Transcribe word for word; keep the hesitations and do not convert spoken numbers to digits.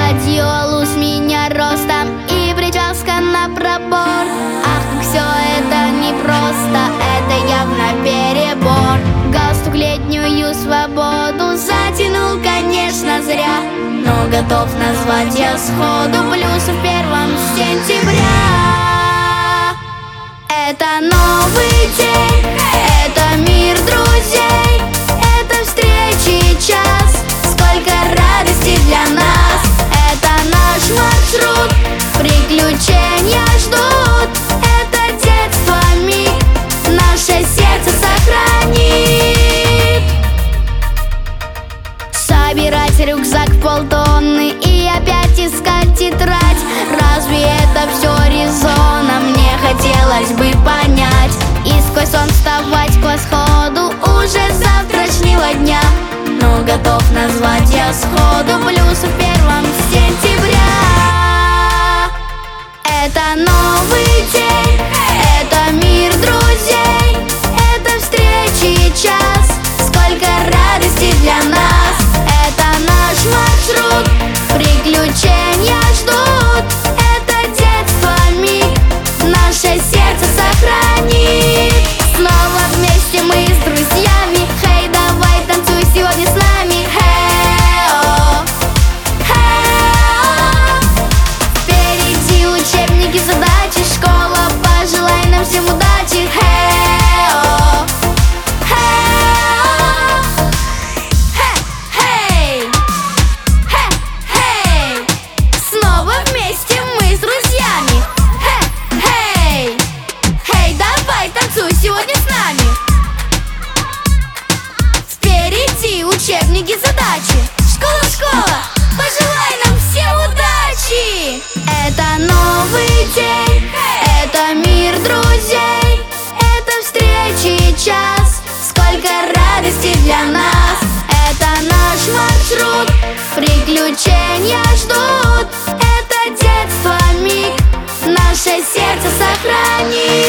гладиолу с меня ростом и прическа на пробор. Ах, как все это непросто, это явно перебор. Галстук летнюю свободу затянул, конечно, зря, но готов назвать я сходу плюсы в первом сентября. Это новый день, это мир друзей, это встречи час, сколько радости для нас. Это наш маршрут, приключения ждут, это детство миг, наше сердце сохранит. Собирать рюкзак в полтонны и опять искать тетрадь, разве это все резонно? Мне хотелось бы понять. И сквозь сон вставать к восходу уже завтрашнего дня, но готов назвать я сходу плюсы в первом сентября. Это новый день, это мир друзей, это встречи час, сколько радости для нас. Это наш маршрут, приключения ждут, это детство миг, наше сердце сохранит. Снова вместе мы с друзьями, хей, давай танцуй сегодня с нами. Хей-о, хей-о. Впереди учебники, задачи, школа, пожелай нам всем удачи. Хей-о, хей-о. Хей-хей, хей-хей. Снова вместе мы с друзьями. Хей-хей, хей, давай танцуй сегодня с нами. Впереди учебники, задачи, школа, школа, пожелай нам всем удачи. Это новый день, это мир друзей, это встречи час, сколько радости для нас. Это наш маршрут, приключения ждут, это детство миг, наше сердце сохранит.